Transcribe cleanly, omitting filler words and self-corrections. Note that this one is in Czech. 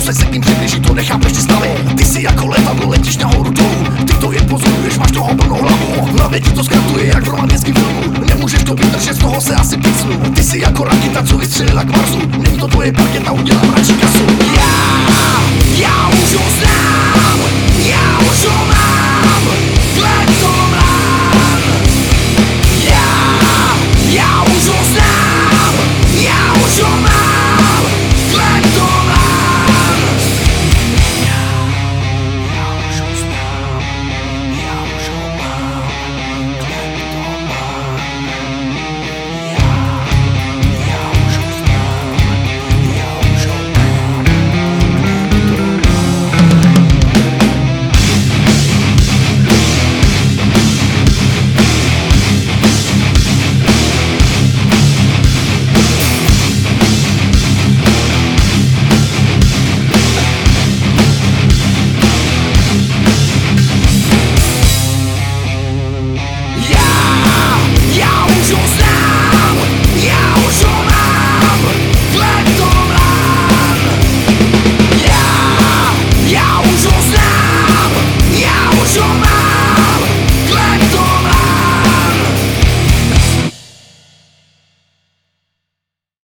Zkusej se k ním přiblížit, to nechápeš ty stavy. Ty si jako letadlo letíš nahoru dolů. Ty to jen pozoruješ, máš toho plnou hlavu. Hlavě ti to zkratuje jak v romantickém filmu. Nemůžeš to vydržet, z toho se asi pícnu. Ty si jako raketa, co vystřelila k Marsu. Není to tvoje parketa, udělám radši kasu.